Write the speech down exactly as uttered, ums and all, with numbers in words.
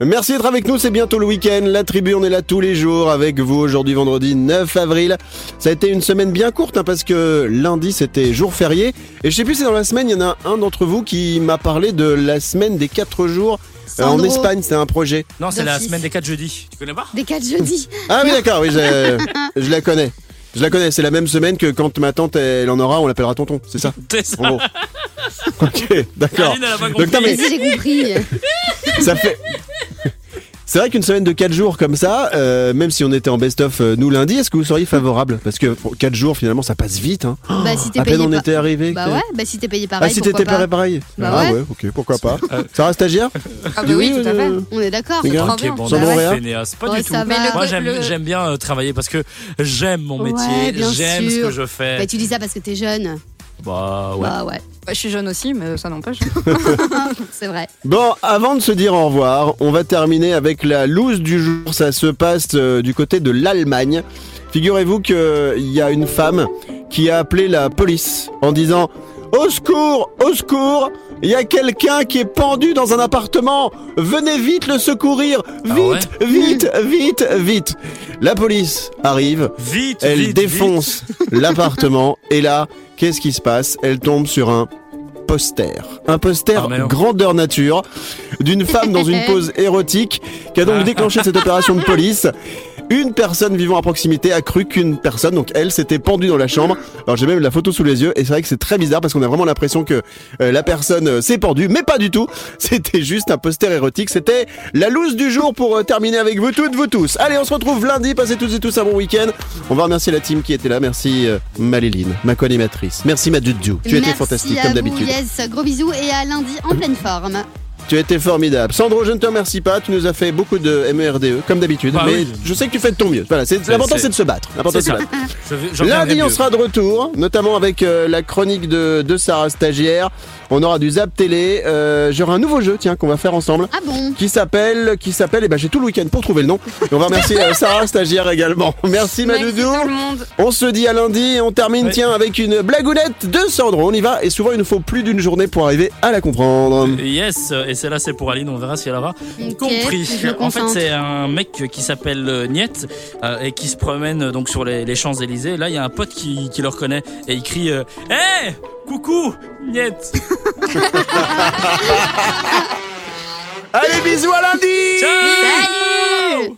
Merci d'être avec nous, c'est bientôt le week-end. La tribu, on est là tous les jours avec vous aujourd'hui vendredi neuf avril. Ça a été une semaine bien courte hein, parce que lundi c'était jour férié. Et je sais plus si dans la semaine il y en a un d'entre vous qui m'a parlé de la semaine des quatre jours euh, en Espagne, c'était un projet. Non, c'est D'office. la semaine des quatre jeudis. Tu connais pas? Des quatre jeudis. Ah oui d'accord, oui, je, je la connais. Je la connais, c'est la même semaine que quand ma tante elle en aura, on l'appellera tonton, c'est ça? C'est ça. En gros. Ok, d'accord. Aline, elle a pas Donc, compris. non, mais Vas-y, j'ai compris. ça fait... C'est vrai qu'une semaine de quatre jours comme ça, euh, même si on était en best-of euh, nous lundi, est-ce que vous seriez favorable? Parce que pour quatre jours finalement ça passe vite hein. Bah si t'es À payé peine on pas- était arrivé. Bah que- ouais, bah si t'es payé Ah pareil, si pourquoi t'étais pas. pareil pareil. Bah Ah ouais. ouais, ok, pourquoi pas. Sarah stagiaire? Ah bah Dis oui, tout à fait. euh, On est d'accord. Les gars. Trop Ok, bien. bon, Sandro bah, Réa feignasse, pas Ouais, du tout. ça va. Mais le- Moi, j'aime, le- j'aime bien euh, travailler parce que j'aime mon métier, Ouais, bien j'aime ce sûr. que je fais. Bah tu dis ça parce que t'es jeune. Bah ouais. Bah ouais, Bah, je suis jeune aussi, mais ça n'empêche. c'est vrai. Bon, avant de se dire au revoir, on va terminer avec la loose du jour. Ça se passe euh, du côté de l'Allemagne. Figurez-vous qu'il y a une femme qui a appelé la police en disant « Au secours, au secours, il y a quelqu'un qui est pendu dans un appartement. Venez vite le secourir. Ah Vite, vite, vite, vite. » La police arrive. Vite, Elle vite, défonce l'appartement et là, qu'est-ce qui se passe? Elle tombe sur un poster. Un poster Ah, mais non. grandeur nature d'une femme dans une pose érotique qui a donc Ah. déclenché cette opération de police. Une personne vivant à proximité a cru qu'une personne, donc elle, s'était pendue dans la chambre. Alors j'ai même la photo sous les yeux et c'est vrai que c'est très bizarre parce qu'on a vraiment l'impression que euh, la personne euh, s'est pendue, mais pas du tout. C'était juste un poster érotique. C'était la loose du jour pour euh, terminer avec vous toutes, vous tous. Allez, on se retrouve lundi. Passez toutes et tous un bon week-end. On va remercier la team qui était là. Merci euh, Maléline, ma co-animatrice. Merci Madjudju. Tu étais Merci fantastique à comme vous, d'habitude. Yes, gros bisous et à lundi en pleine forme. Tu étais formidable. Sandro, je ne te remercie pas. Tu nous as fait beaucoup de M E R D E, comme d'habitude. Bah mais oui. je sais que tu fais de ton mieux. Voilà, c'est, C'est- l'important, c'est- c'est de se battre. L'important, C'est c'est de ça. se battre. Je vais- j'en reviendrai Lundi, on mieux. sera de retour, notamment avec euh, la chronique de, de Sarah Stagiaire. On aura du Zap Télé. Euh, j'aurai un nouveau jeu, tiens, qu'on va faire ensemble. Ah bon? Qui s'appelle, qui s'appelle, et ben j'ai tout le week-end pour trouver le nom. Et on va remercier euh, Sarah Stagiaire également. Merci Merci Madoudou. tout le monde. On se dit à lundi et on termine, Ouais. tiens, avec une blagounette de Sandro. On y va. Et souvent, il nous faut plus d'une journée pour arriver à la comprendre. Yes, et celle-là c'est pour Aline, on verra si elle aura Ok, compris. je me En fait, concentre. c'est un mec qui s'appelle euh, Niet euh, et qui se promène euh, donc sur les, les Champs-Élysées. Là, il y a un pote qui, qui le reconnaît et il crie euh, Hé, coucou, Niet. Allez, bisous à lundi. Ciao. Salut!